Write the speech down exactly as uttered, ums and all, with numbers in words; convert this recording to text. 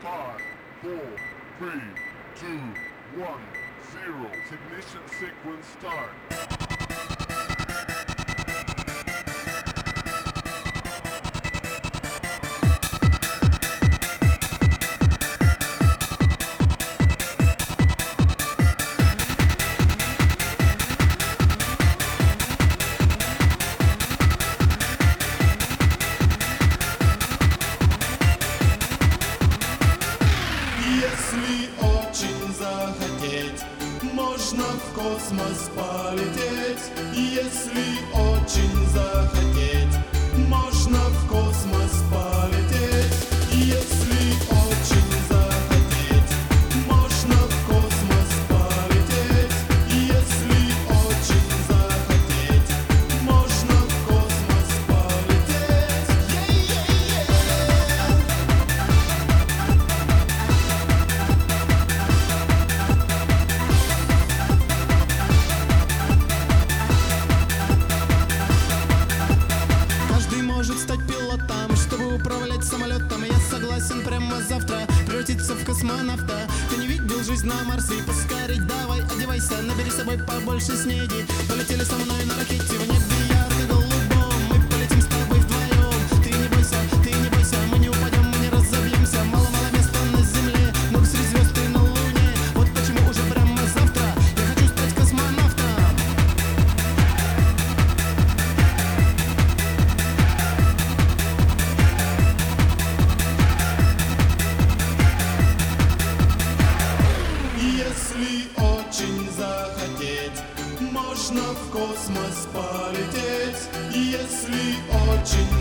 five, four, three, two, one, zero. Ignition sequence start. Если очень захотеть, можно в космос полететь. Если очень захотеть, можно в космос полететь. Если очень захотеть, можно в космос полететь. Если очень захотеть, можно в космос полететь. Каждый может стать пилотом, чтобы управлять самолетом. Я согласен прямо завтра превратиться в космонавта. Ты не видел жизнь на Марсе? Поскорей давай одевайся, набери с собой побольше снеди. Полетели со мной на ракете в небе ярко-голубом. Мы полетим с тобой вдвоем. Ты не бойся, ты не бойся, мы не упадем, мы не разобьемся. Мало-мало места на земле, много среди звезд и на луне. Вот почему уже прямо завтра я хочу стать космонавтом. Если очень захотеть, можно в космос полететь. Если очень